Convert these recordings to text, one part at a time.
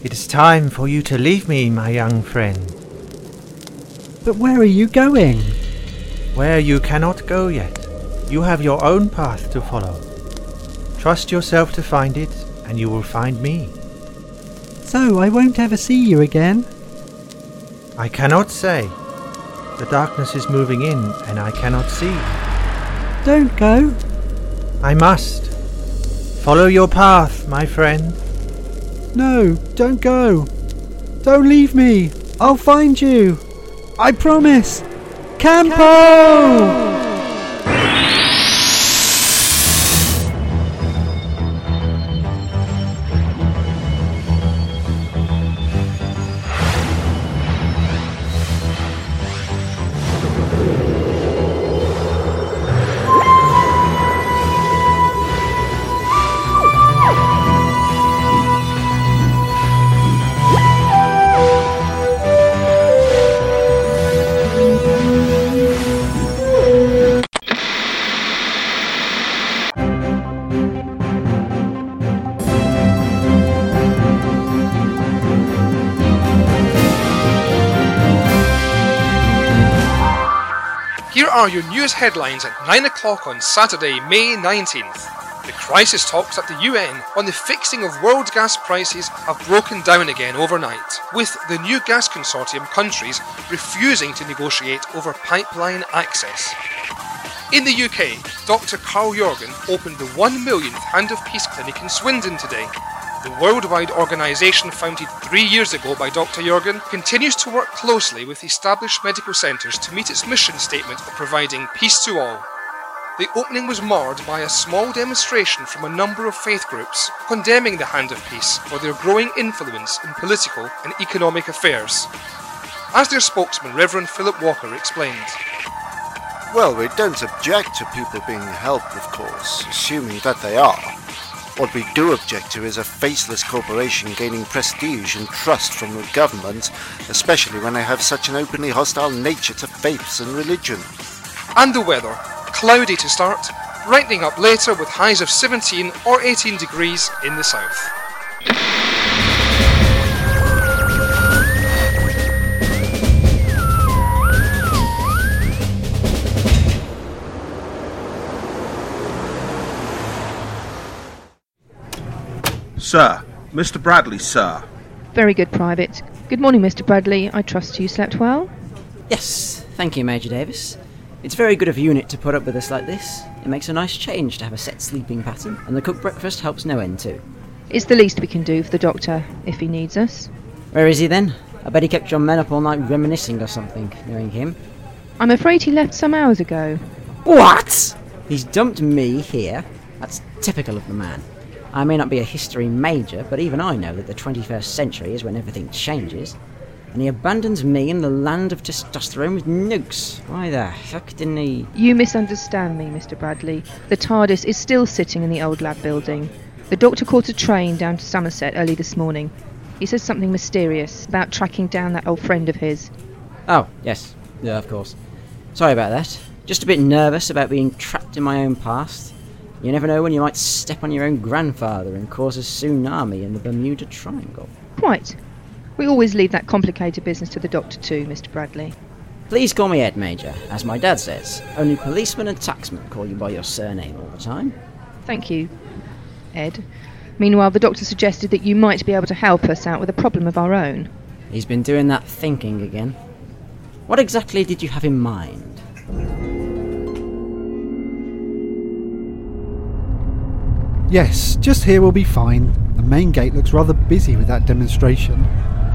It is time for you to leave me, my young friend. But where are you going? Where you cannot go yet. You have your own path to follow. Trust yourself to find it, and you will find me. So I won't ever see you again? I cannot say. The darkness is moving in, and I cannot see. Don't go. I must. Follow your path, my friend. No, don't go. Don't leave me. I'll find you. I promise. Campo! Here are your news headlines at 9 o'clock on Saturday, May 19th. The crisis talks at the UN on the fixing of world gas prices have broken down again overnight, with the new gas consortium countries refusing to negotiate over pipeline access. In the UK, Dr. Carl Jorgen opened the 1 millionth Hand of Peace clinic in Swindon today. The worldwide organisation founded 3 years ago by Dr. Jorgen continues to work closely with established medical centres to meet its mission statement of providing peace to all. The opening was marred by a small demonstration from a number of faith groups condemning the Hand of Peace for their growing influence in political and economic affairs. As their spokesman, Reverend Philip Walker, explained, Well, we don't object to people being helped, of course, assuming that they are. What we do object to is a faceless corporation gaining prestige and trust from the government, especially when they have such an openly hostile nature to faiths and religion. And the weather, cloudy to start, brightening up later with highs of 17 or 18 degrees in the south. Sir, Mr. Bradley, sir. Very good, Private. Good morning, Mr. Bradley. I trust you slept well? Yes, thank you, Major Davis. It's very good of UNIT to put up with us like this. It makes a nice change to have a set sleeping pattern, and the cooked breakfast helps no end too. It's the least we can do for the Doctor, if he needs us. Where is he then? I bet he kept your men up all night reminiscing or something, knowing him. I'm afraid he left some hours ago. What? He's dumped me here? That's typical of the man. I may not be a history major, but even I know that the 21st century is when everything changes. And he abandons me in the land of testosterone with nukes. Why the heck didn't he... You misunderstand me, Mr. Bradley. The TARDIS is still sitting in the old lab building. The Doctor caught a train down to Somerset early this morning. He says something mysterious about tracking down that old friend of his. Oh, yes. Yeah, of course. Sorry about that. Just a bit nervous about being trapped in my own past. You never know when you might step on your own grandfather and cause a tsunami in the Bermuda Triangle. Quite. We always leave that complicated business to the Doctor too, Mr. Bradley. Please call me Ed, Major. As my dad says, only policemen and taxmen call you by your surname all the time. Thank you, Ed. Meanwhile, the Doctor suggested that you might be able to help us out with a problem of our own. He's been doing that thinking again. What exactly did you have in mind? Yes, just here will be fine. The main gate looks rather busy with that demonstration.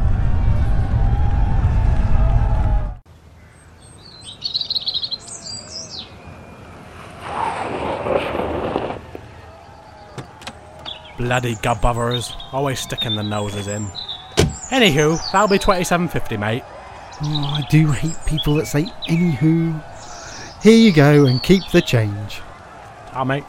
Bloody gobbothers, always sticking their noses in. Anywho, that'll be $27.50, mate. Oh, I do hate people that say anywho. Here you go, and keep the change. Mate.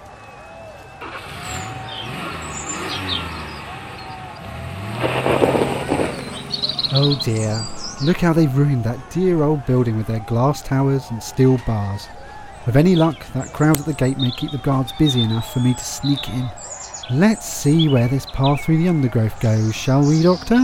Oh dear, look how they've ruined that dear old building with their glass towers and steel bars. With any luck, that crowd at the gate may keep the guards busy enough for me to sneak in. Let's see where this path through the undergrowth goes, shall we, Doctor?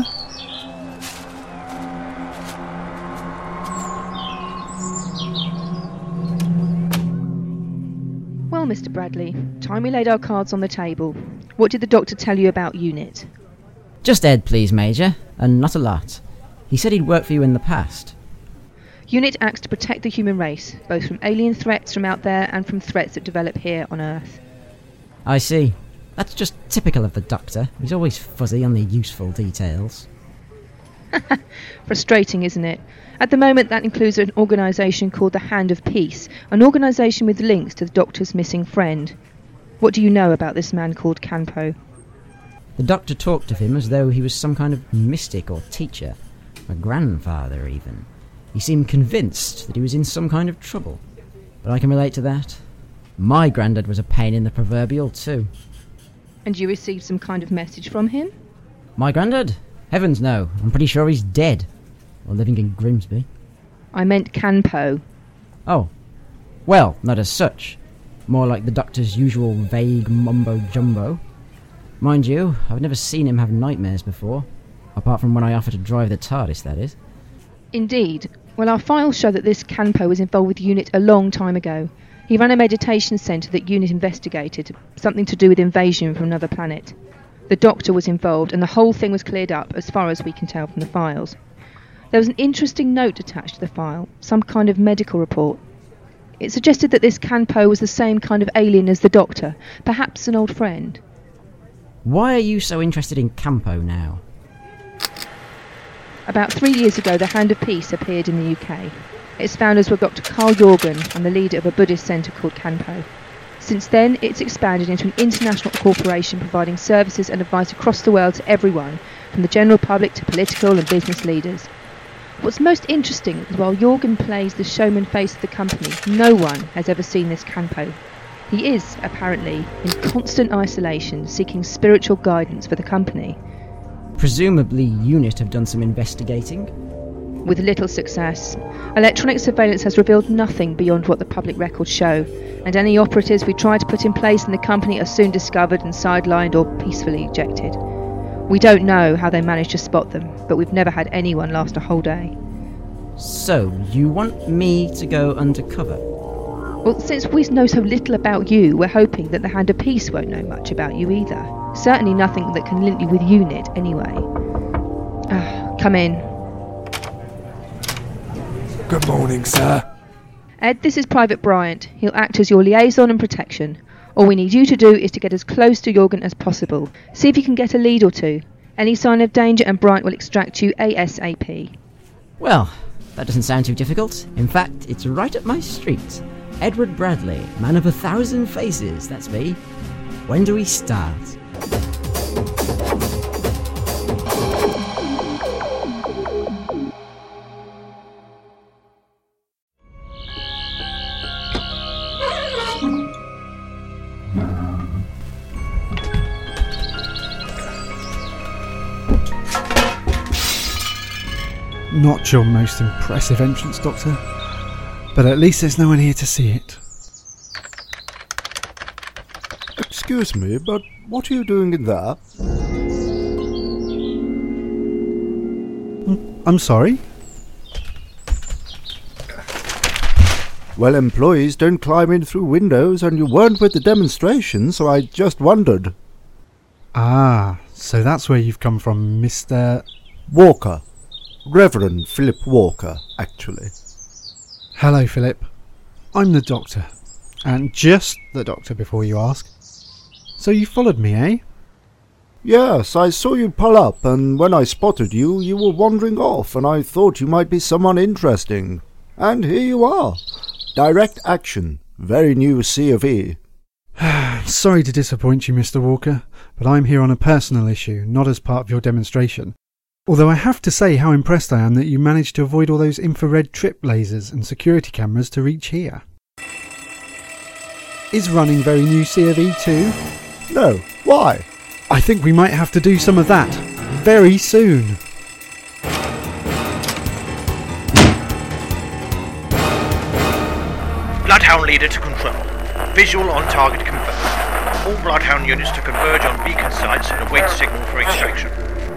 Well, Mr. Bradley, time we laid our cards on the table. What did the doctor tell you about UNIT? Just Ed, please, Major, and not a lot. He said he'd worked for you in the past. UNIT acts to protect the human race, both from alien threats from out there and from threats that develop here on Earth. I see. That's just typical of the Doctor. He's always fuzzy on the useful details. Frustrating, isn't it? At the moment, that includes an organisation called the Hand of Peace, an organisation with links to the Doctor's missing friend. What do you know about this man called Kanpo? The Doctor talked of him as though he was some kind of mystic or teacher, a grandfather even. He seemed convinced that he was in some kind of trouble. But I can relate to that. My granddad was a pain in the proverbial too. And you received some kind of message from him? My granddad? Heavens no, I'm pretty sure he's dead. Or living in Grimsby. I meant Kanpo. Oh. Well, not as such. More like the Doctor's usual vague mumbo-jumbo. Mind you, I've never seen him have nightmares before. Apart from when I offered to drive the TARDIS, that is. Indeed. Well, our files show that this Kanpo was involved with UNIT a long time ago. He ran a meditation centre that UNIT investigated, something to do with invasion from another planet. The Doctor was involved, and the whole thing was cleared up, as far as we can tell from the files. There was an interesting note attached to the file, some kind of medical report. It suggested that this Kanpo was the same kind of alien as the Doctor, perhaps an old friend. Why are you so interested in Kanpo now? About 3 years ago, the Hand of Peace appeared in the UK. Its founders were Dr. Carl Jorgen and the leader of a Buddhist centre called Kanpo. Since then, it's expanded into an international corporation providing services and advice across the world to everyone, from the general public to political and business leaders. What's most interesting is while Jorgen plays the showman face of the company, no one has ever seen this Kanpo. He is, apparently, in constant isolation, seeking spiritual guidance for the company. Presumably UNIT have done some investigating? With little success. Electronic surveillance has revealed nothing beyond what the public records show, and any operatives we try to put in place in the company are soon discovered and sidelined or peacefully ejected. We don't know how they managed to spot them, but we've never had anyone last a whole day. So, you want me to go undercover? Well, since we know so little about you, we're hoping that the Hand of Peace won't know much about you either. Certainly nothing that can link you with UNIT, anyway. Come in. Good morning, sir. Ed, this is Private Bryant. He'll act as your liaison and protection. All we need you to do is to get as close to Jorgen as possible. See if you can get a lead or two. Any sign of danger and Bryant will extract you ASAP. Well, that doesn't sound too difficult. In fact, it's right up my street. Edward Bradley, man of 1,000 faces, that's me. When do we start? Not your most impressive entrance, Doctor. But at least there's no one here to see it. Excuse me, but what are you doing in there? I'm sorry? Well, employees don't climb in through windows, and you weren't with the demonstration, so I just wondered. Ah, so that's where you've come from, Mr... Walker. Reverend Philip Walker, actually. Hello, Philip. I'm the Doctor. And just the Doctor, before you ask. So you followed me, eh? Yes, I saw you pull up, and when I spotted you, you were wandering off, and I thought you might be someone interesting. And here you are. Direct action. Very new C of E. Sorry to disappoint you, Mr. Walker, but I'm here on a personal issue, not as part of your demonstration. Although I have to say how impressed I am that you managed to avoid all those infrared trip lasers and security cameras to reach here. Is running very new C of E too? No, why? I think we might have to do some of that very soon. Bloodhound leader to control. Visual on target confirmed. All Bloodhound units to converge on beacon sites and await signal for extraction.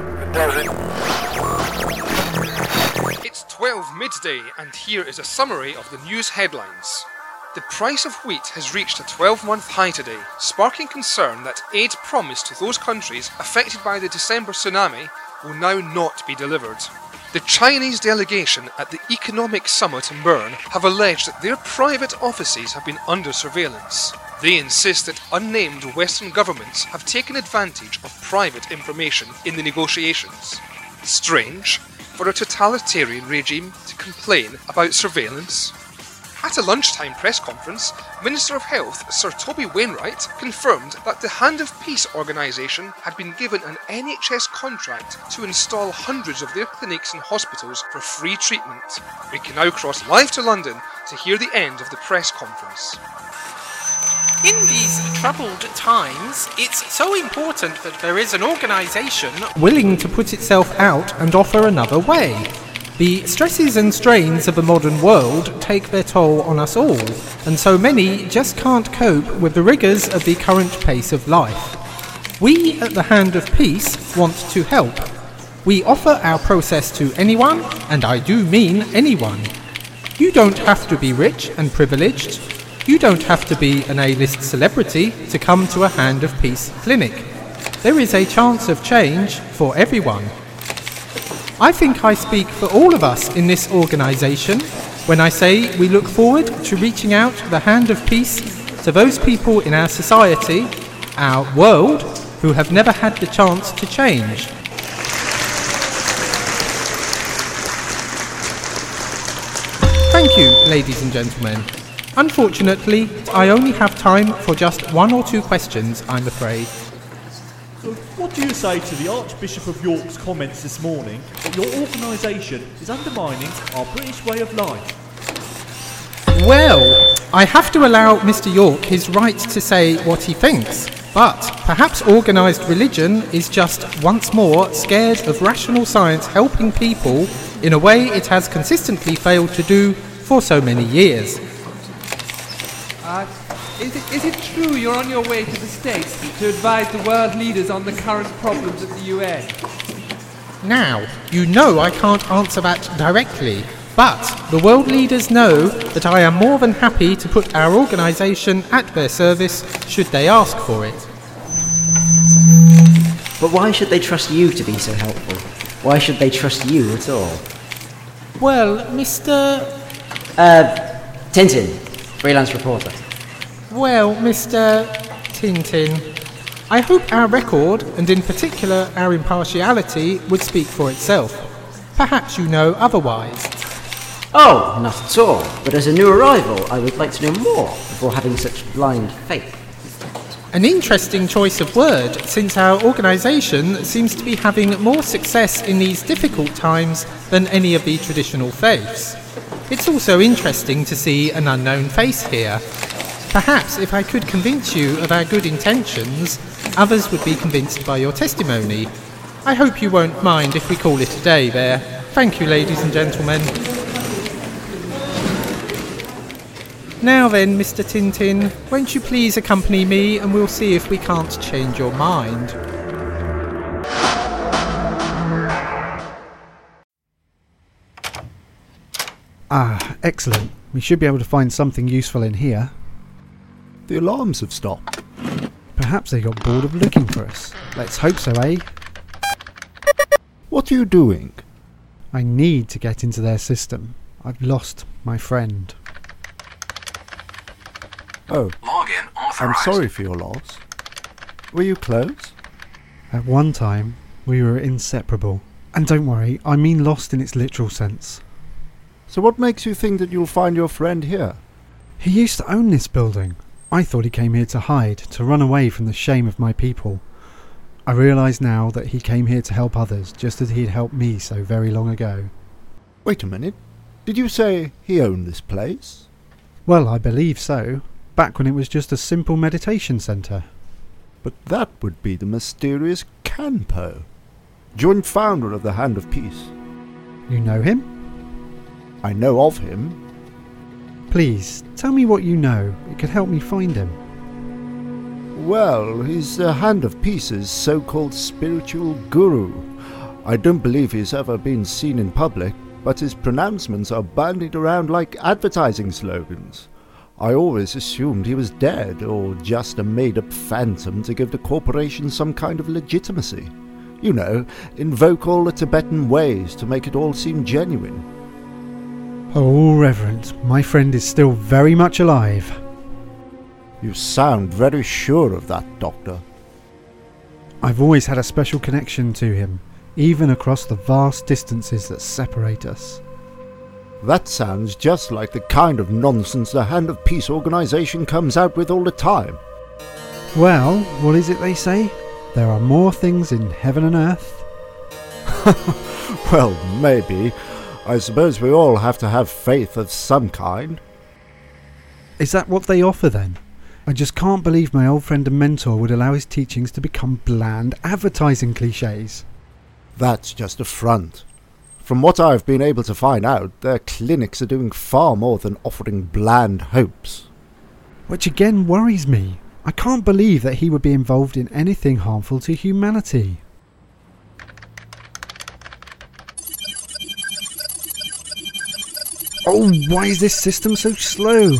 It's 12 midday, and here is a summary of the news headlines. The price of wheat has reached a 12-month high today, sparking concern that aid promised to those countries affected by the December tsunami will now not be delivered. The Chinese delegation at the Economic Summit in Bern have alleged that their private offices have been under surveillance. They insist that unnamed Western governments have taken advantage of private information in the negotiations. Strange for a totalitarian regime to complain about surveillance. At a lunchtime press conference, Minister of Health Sir Toby Wainwright confirmed that the Hand of Peace organisation had been given an NHS contract to install hundreds of their clinics and hospitals for free treatment. We can now cross live to London to hear the end of the press conference. In these troubled times, it's so important that there is an organisation willing to put itself out and offer another way. The stresses and strains of the modern world take their toll on us all, and so many just can't cope with the rigours of the current pace of life. We at the Hand of Peace want to help. We offer our process to anyone, and I do mean anyone. You don't have to be rich and privileged. You don't have to be an A-list celebrity to come to a Hand of Peace clinic. There is a chance of change for everyone. I think I speak for all of us in this organisation when I say we look forward to reaching out the Hand of Peace to those people in our society, our world, who have never had the chance to change. Thank you, ladies and gentlemen. Unfortunately, I only have time for just 1 or 2 questions, I'm afraid. So what do you say to the Archbishop of York's comments this morning that your organisation is undermining our British way of life? Well, I have to allow Mr. York his right to say what he thinks, but perhaps organised religion is just once more scared of rational science helping people in a way it has consistently failed to do for so many years. Is it true you're on your way to the States to advise the world leaders on the current problems at the UN? Now, you know I can't answer that directly, but the world leaders know that I am more than happy to put our organisation at their service should they ask for it. But why should they trust you to be so helpful? Why should they trust you at all? Well, Mr... Tintin, freelance reporter. Well, Mr. Tintin, I hope our record, and in particular our impartiality, would speak for itself. Perhaps you know otherwise. Oh, not at all. But as a new arrival, I would like to know more before having such blind faith. An interesting choice of word, since our organisation seems to be having more success in these difficult times than any of the traditional faiths. It's also interesting to see an unknown face here. Perhaps if I could convince you of our good intentions, others would be convinced by your testimony. I hope you won't mind if we call it a day there. Thank you, ladies and gentlemen. Now then, Mr. Tintin, won't you please accompany me and we'll see if we can't change your mind. Ah, excellent. We should be able to find something useful in here. The alarms have stopped. Perhaps they got bored of looking for us. Let's hope so, eh? What are you doing? I need to get into their system. I've lost my friend. Oh, Login authorized. I'm sorry for your loss. Were you close? At one time, we were inseparable. And don't worry, I mean lost in its literal sense. So what makes you think that you'll find your friend here? He used to own this building. I thought he came here to hide, to run away from the shame of my people. I realise now that he came here to help others, just as he'd helped me so very long ago. Wait a minute. Did you say he owned this place? Well, I believe so. Back when it was just a simple meditation centre. But that would be the mysterious Kanpo, joint founder of the Hand of Peace. You know him? I know of him. Please, tell me what you know. It could help me find him. Well, he's the Hand of Peace's so-called spiritual guru. I don't believe he's ever been seen in public, but his pronouncements are bandied around like advertising slogans. I always assumed he was dead, or just a made-up phantom to give the corporation some kind of legitimacy. You know, invoke all the Tibetan ways to make it all seem genuine. Oh, Reverend, my friend is still very much alive. You sound very sure of that, Doctor. I've always had a special connection to him, even across the vast distances that separate us. That sounds just like the kind of nonsense the Hand of Peace organization comes out with all the time. Well, what is it they say? There are more things in heaven and earth. Well, maybe. I suppose we all have to have faith of some kind. Is that what they offer then? I just can't believe my old friend and mentor would allow his teachings to become bland advertising cliches. That's just a front. From what I've been able to find out, their clinics are doing far more than offering bland hopes. Which again worries me. I can't believe that he would be involved in anything harmful to humanity. Oh, why is this system so slow?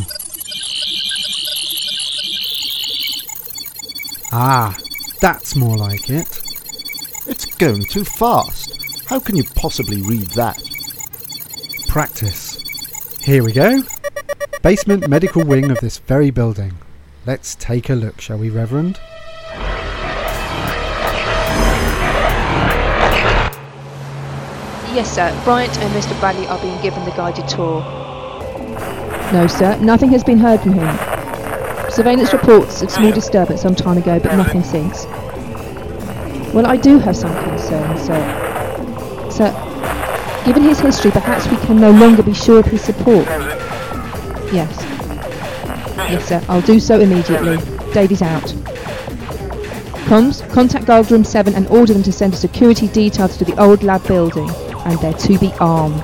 Ah, that's more like it. It's going too fast. How can you possibly read that? Practice. Here we go. Basement medical wing of this very building. Let's take a look, shall we, Reverend? Yes, sir. Bryant and Mr. Bradley are being given the guided tour. No, sir. Nothing has been heard from him. Surveillance reports of small disturbance some time ago, but nothing since. Well, I do have some concerns, sir. Sir, given his history, perhaps we can no longer be sure of his support. Yes. Yes, sir. I'll do so immediately. Davy's out. Comms, contact Guard Room 7 and order them to send a security detail to the old lab building. And they're to be armed.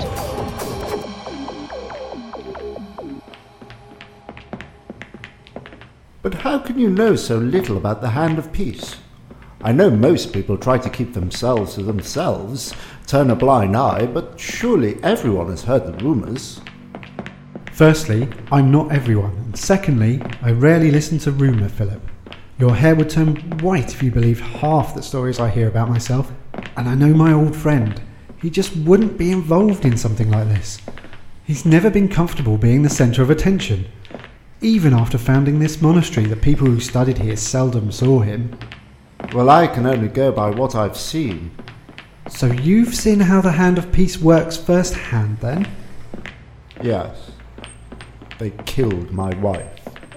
But how can you know so little about the Hand of Peace? I know most people try to keep themselves to themselves, turn a blind eye, but surely everyone has heard the rumours. Firstly, I'm not everyone, and secondly, I rarely listen to rumour, Philip. Your hair would turn white if you believed half the stories I hear about myself, and I know my old friend. He just wouldn't be involved in something like this. He's never been comfortable being the centre of attention. Even after founding this monastery, the people who studied here seldom saw him. Well, I can only go by what I've seen. So you've seen how the Hand of Peace works firsthand, then? Yes. They killed my wife.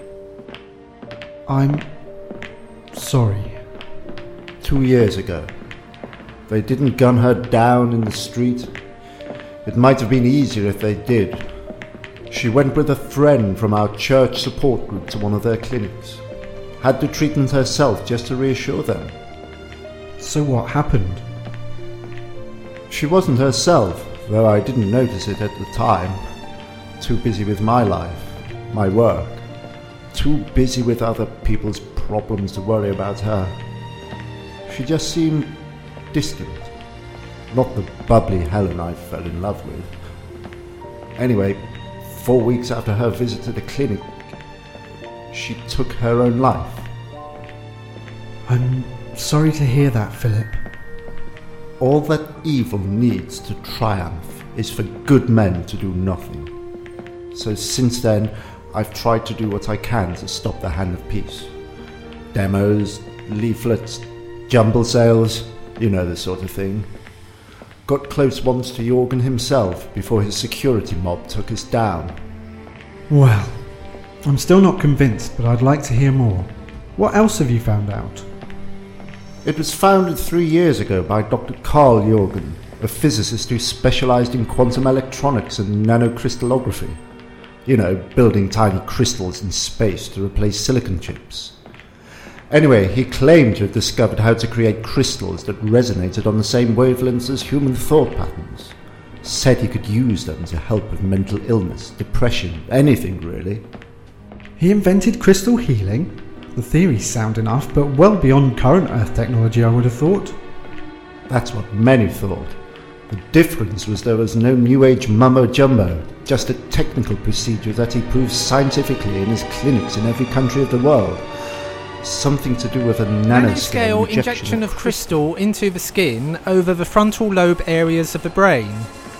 I'm sorry. 2 years ago. They didn't gun her down in the street. It might have been easier if they did. She went with a friend from our church support group to one of their clinics. Had the treatment herself just to reassure them. So what happened? She wasn't herself, though I didn't notice it at the time. Too busy with my life, my work. Too busy with other people's problems to worry about her. She just seemed distant. Not the bubbly Helen I fell in love with. Anyway, 4 weeks after her visit to the clinic, she took her own life. I'm sorry to hear that, Philip. All that evil needs to triumph is for good men to do nothing. So since then, I've tried to do what I can to stop the Hand of Peace. Demos, leaflets, jumble sales, you know the sort of thing. Got close once to Jorgen himself before his security mob took us down. Well, I'm still not convinced, but I'd like to hear more. What else have you found out? It was founded 3 years ago by Dr. Carl Jorgen, a physicist who specialized in quantum electronics and nanocrystallography. You know, building tiny crystals in space to replace silicon chips. Anyway, he claimed to have discovered how to create crystals that resonated on the same wavelengths as human thought patterns. Said he could use them to help with mental illness, depression, anything really. He invented crystal healing? The theory's sound enough, but well beyond current Earth technology, I would have thought. That's what many thought. The difference was there was no New Age mumbo-jumbo, just a technical procedure that he proves scientifically in his clinics in every country of the world. Something to do with a nanoscale injection of crystal into the skin over the frontal lobe areas of the brain.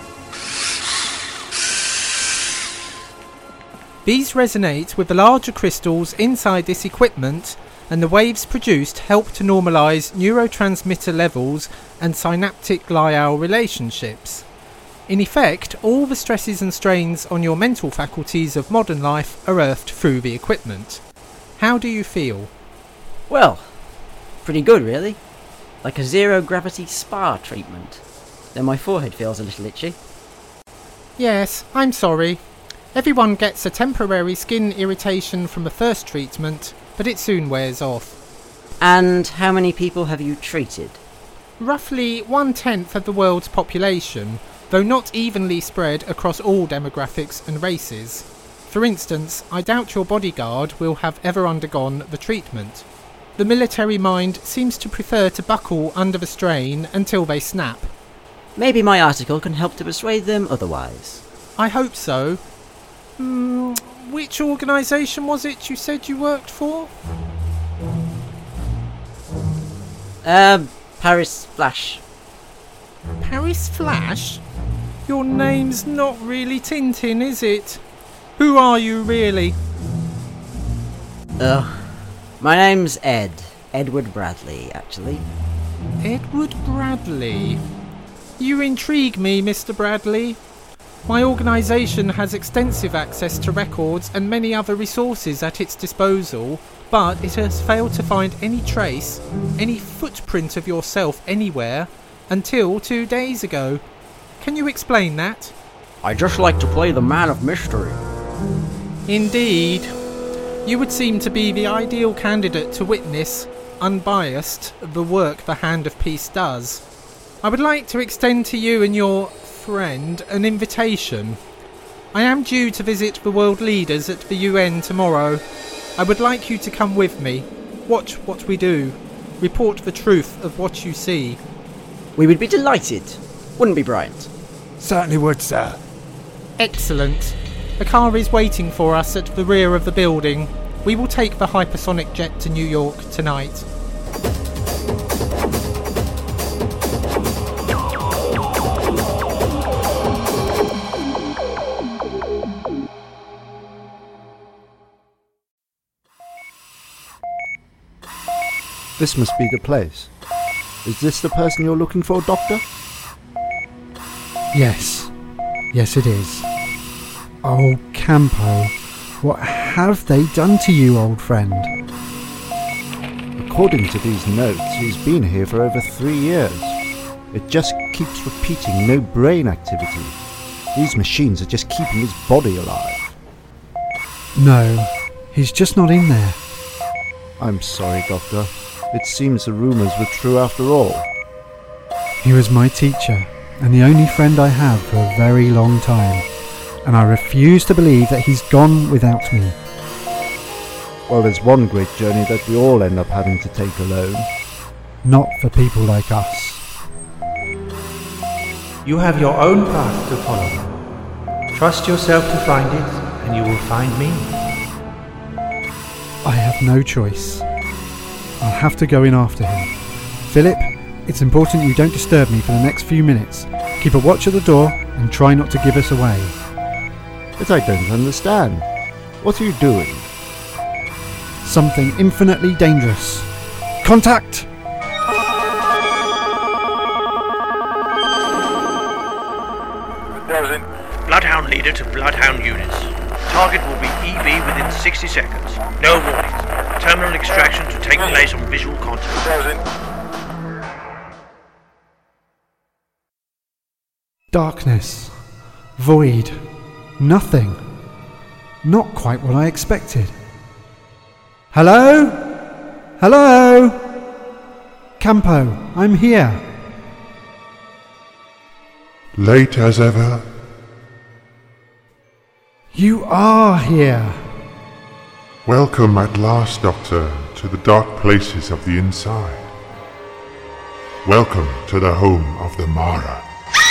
These resonate with the larger crystals inside this equipment, and the waves produced help to normalise neurotransmitter levels and synaptic glial relationships. In effect, all the stresses and strains on your mental faculties of modern life are earthed through the equipment. How do you feel? Well, pretty good really. Like a zero-gravity spa treatment. Though my forehead feels a little itchy. Yes, I'm sorry. Everyone gets a temporary skin irritation from the first treatment, but it soon wears off. And how many people have you treated? Roughly 1/10 of the world's population, though not evenly spread across all demographics and races. For instance, I doubt your bodyguard will have ever undergone the treatment. The military mind seems to prefer to buckle under the strain until they snap. Maybe my article can help to persuade them otherwise. I hope so. Which organisation was it you said you worked for? Paris Flash. Paris Flash? Your name's not really Tintin, is it? Who are you, really? My name's Ed. Edward Bradley, actually. Edward Bradley? You intrigue me, Mr. Bradley. My organisation has extensive access to records and many other resources at its disposal, but it has failed to find any trace, any footprint of yourself anywhere, until 2 days ago. Can you explain that? I just like to play the man of mystery. Indeed. You would seem to be the ideal candidate to witness, unbiased, the work the Hand of Peace does. I would like to extend to you and your friend an invitation. I am due to visit the world leaders at the UN tomorrow. I would like you to come with me, watch what we do, report the truth of what you see. We would be delighted, wouldn't we, Bryant? Certainly would, sir. Excellent. A car is waiting for us at the rear of the building. We will take the hypersonic jet to New York tonight. This must be the place. Is this the person you're looking for, Doctor? Yes. Yes, it is. Oh, Campo, what have they done to you, old friend? According to these notes, he's been here for over 3 years. It just keeps repeating no brain activity. These machines are just keeping his body alive. No, he's just not in there. I'm sorry, Doctor. It seems the rumours were true after all. He was my teacher, and the only friend I have for a very long time, and I refuse to believe that he's gone without me. Well, there's one great journey that we all end up having to take alone. Not for people like us. You have your own path to follow. Trust yourself to find it, and you will find me. I have no choice. I'll have to go in after him. Philip, it's important you don't disturb me for the next few minutes. Keep a watch at the door and try not to give us away. But I don't understand. What are you doing? Something infinitely dangerous. Contact! Bloodhound leader to Bloodhound units. Target will be EV within 60 seconds. No warnings. Terminal extraction to take place on visual contact. Darkness. Void. Nothing. Not quite what I expected. Hello? Hello? Campo, I'm here. Late as ever. You are here. Welcome at last, Doctor, to the dark places of the inside. Welcome to the home of the Mara.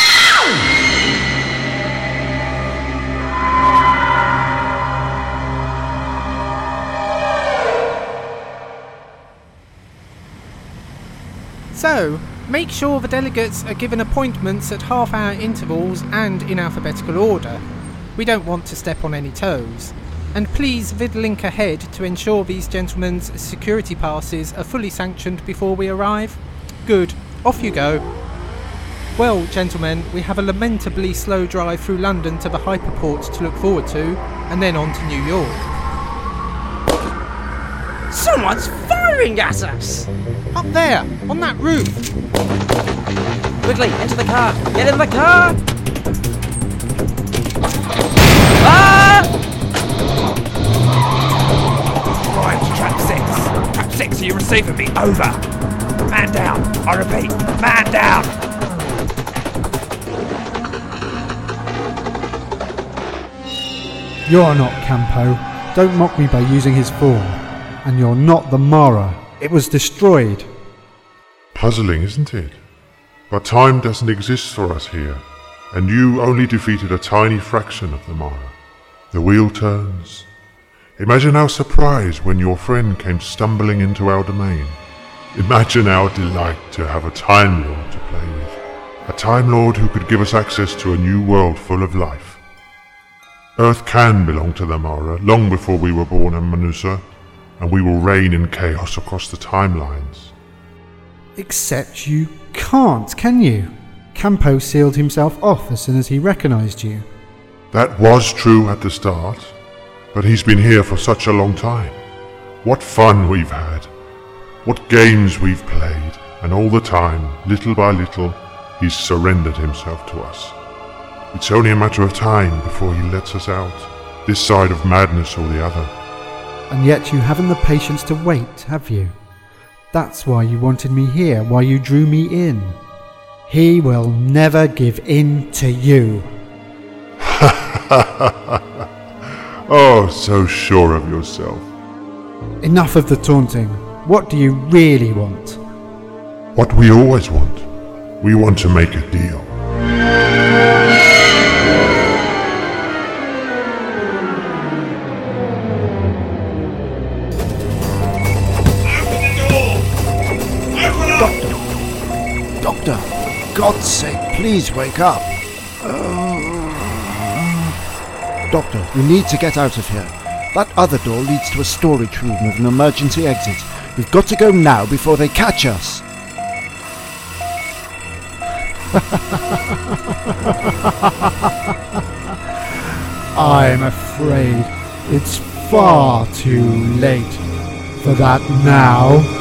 So, make sure the delegates are given appointments at half-hour intervals and in alphabetical order. We don't want to step on any toes. And please vidlink ahead to ensure these gentlemen's security passes are fully sanctioned before we arrive. Good. Off you go. Well, gentlemen, we have a lamentably slow drive through London to the hyperport to look forward to, and then on to New York. Someone's firing at us! Up there, on that roof! Quickly, into the car! Get in the car! Ah! Right, trap 6. Trap 6, are you receiving me? Over. Man down. I repeat, man down. You're not Campo. Don't mock me by using his form. And you're not the Mara. It was destroyed. Puzzling, isn't it? But time doesn't exist for us here, and you only defeated a tiny fraction of the Mara. The wheel turns. Imagine our surprise when your friend came stumbling into our domain. Imagine our delight to have a Time Lord to play with. A Time Lord who could give us access to a new world full of life. Earth can belong to the Mara long before we were born in Manusa, and we will reign in chaos across the timelines. Except you can't, can you? Campo sealed himself off as soon as he recognised you. That was true at the start, but he's been here for such a long time. What fun we've had. What games we've played, and all the time, little by little, he's surrendered himself to us. It's only a matter of time before he lets us out, this side of madness or the other. And yet you haven't the patience to wait, have you? That's why you wanted me here, why you drew me in. He will never give in to you. Oh, so sure of yourself. Enough of the taunting. What do you really want? What we always want. We want to make a deal. Doctor, God's sake, please wake up. Doctor, we need to get out of here. That other door leads to a storage room with an emergency exit. We've got to go now before they catch us. I'm afraid it's far too late for that now.